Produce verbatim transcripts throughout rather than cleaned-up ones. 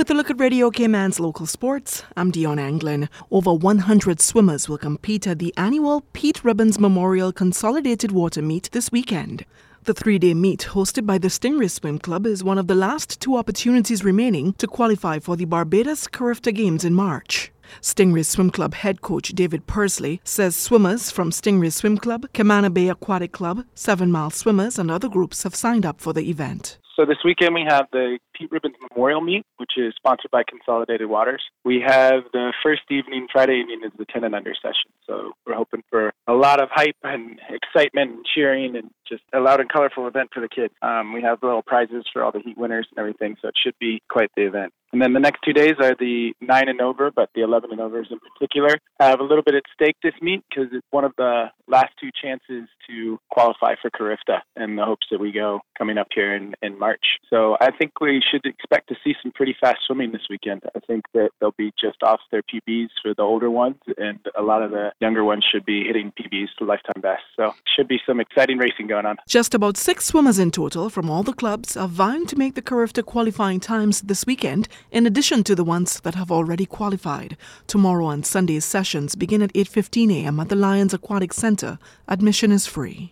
With a look at Radio Cayman's local sports, I'm Dion Anglin. Over one hundred swimmers will compete at the annual Pete Ribbons Memorial Consolidated Water Meet this weekend. The three-day meet, hosted by the Stingray Swim Club, is one of the last two opportunities remaining to qualify for the Barbados Carifta Games in March. Stingray Swim Club head coach David Pursley says swimmers from Stingray Swim Club, Camana Bay Aquatic Club, Seven Mile Swimmers and other groups have signed up for the event. So this weekend we have the Pete Ribbons Memorial Meet, which is sponsored by Consolidated Waters. We have the first evening, Friday evening, is the ten and under session. So we're hoping for a lot of hype and excitement and cheering and just a loud and colorful event for the kids. Um, we have little prizes for all the heat winners and everything, so it should be quite the event. And then the next two days are the nine and over, but the eleven and overs in particular have a little bit at stake this meet because it's one of the last two chances to qualify for Carifta in the hopes that we go coming up here in, in March. So I think we should expect to see some pretty fast swimming this weekend. I think that they'll be just off their P Bs for the older ones, and a lot of the younger ones should be hitting P Bs to lifetime best. So should be some exciting racing going on. Just about six swimmers in total from all the clubs are vying to make the Carifta qualifying times this weekend, in addition to the ones that have already qualified. Tomorrow and Sunday's sessions begin at eight fifteen a.m. at the Lions Aquatic Center. Admission is free.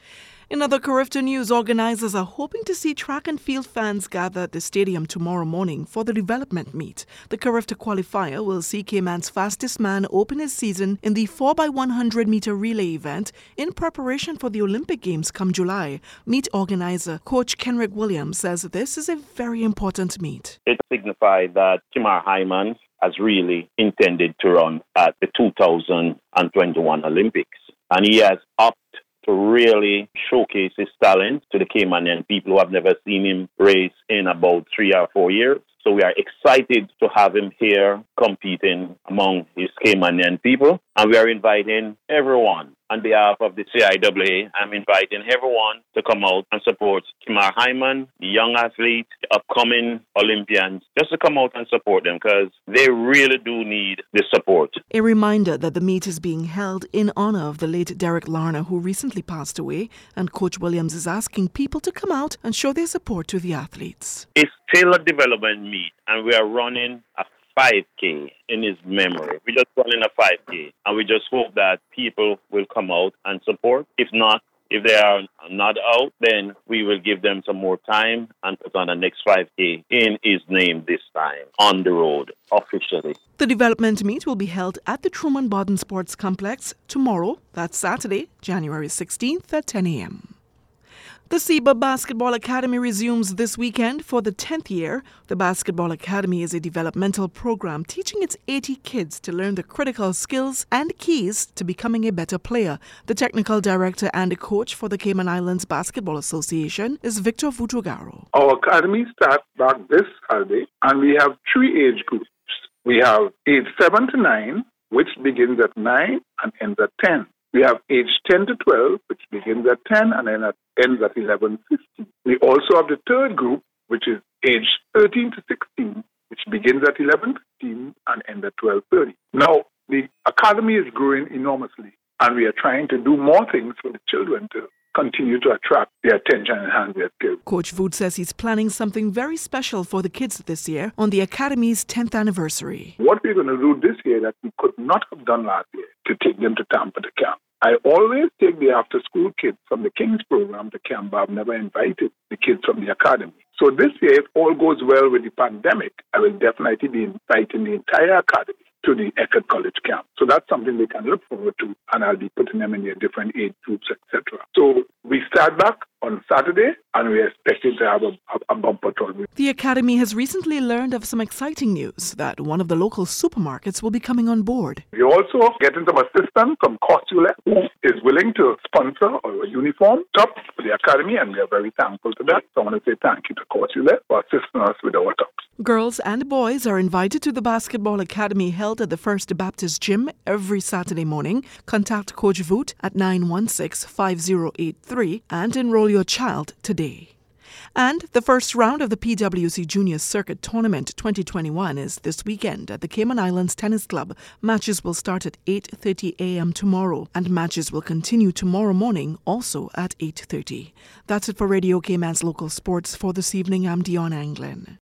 In other Carifta news, organizers are hoping to see track and field fans gather at the stadium tomorrow morning for the development meet. The Carifta qualifier will see Cayman's fastest man open his season in the four by one hundred meter relay event in preparation for the Olympic Games come July. Meet organizer Coach Kenrick Williams says this is a very important meet. It signifies that Kimar Hyman has really intended to run at the two thousand twenty-one Olympics, and he has opted to really showcase his talent to the Caymanian people who have never seen him race in about three or four years. So we are excited to have him here competing among his Caymanian people. And we are inviting everyone. On behalf of the C I A A, I'm inviting everyone to come out and support Kimar Hyman, the young athletes, the upcoming Olympians, just to come out and support them because they really do need the support. A reminder that the meet is being held in honor of the late Derek Larner, who recently passed away, and Coach Williams is asking people to come out and show their support to the athletes. It's still a development meet, and we are running a five K in his memory. We're just running a five K, and we just hope that people will come out and support. If not, if they are not out, then we will give them some more time and put on the next five K in his name this time, on the road, officially. The development meet will be held at the Truman Bodden Sports Complex tomorrow, that's Saturday, January sixteenth at ten a.m. The SEBA Basketball Academy resumes this weekend for the tenth year. The Basketball Academy is a developmental program teaching its eighty kids to learn the critical skills and keys to becoming a better player. The technical director and coach for the Cayman Islands Basketball Association is Victor Vutogaro. Our academy starts back this Saturday, and we have three age groups. We have age seven to nine, which begins at nine and ends at ten. We have age ten to twelve, which begins at ten and then ends at eleven fifty. We also have the third group, which is age thirteen to sixteen, which begins at eleven fifteen and ends at twelve thirty. Now, the academy is growing enormously, and we are trying to do more things for the children to continue to attract their attention and hand their skills. Coach Voot says he's planning something very special for the kids this year on the Academy's tenth anniversary. What we're going to do this year that we could not have done last year, to take them to Tampa to camp. I always take the after-school kids from the King's program to camp, but I've never invited the kids from the academy. So this year, if all goes well with the pandemic, I will definitely be inviting the entire academy to the Eckerd College camp. So that's something they can look forward to, and I'll be putting them in their different age groups, et cetera. So we start back on Saturday, and we are expecting to have a, a, a bumper tournament. The Academy has recently learned of some exciting news that one of the local supermarkets will be coming on board. We're also getting some assistance from Cosula, who is willing to sponsor a uniform top for the Academy, and we are very thankful to that. So I want to say thank you to Cosula for assisting us with our tops. Girls and boys are invited to the Basketball Academy held at the First Baptist Gym every Saturday morning. Contact Coach Voot at nine one six, five zero eight three and enroll your child today. And the first round of the P W C Junior Circuit Tournament twenty twenty-one is this weekend at the Cayman Islands Tennis Club. Matches will start at eight thirty a.m. tomorrow, and matches will continue tomorrow morning also at eight thirty. That's it for Radio Cayman's local sports for this evening. I'm Dion Anglin.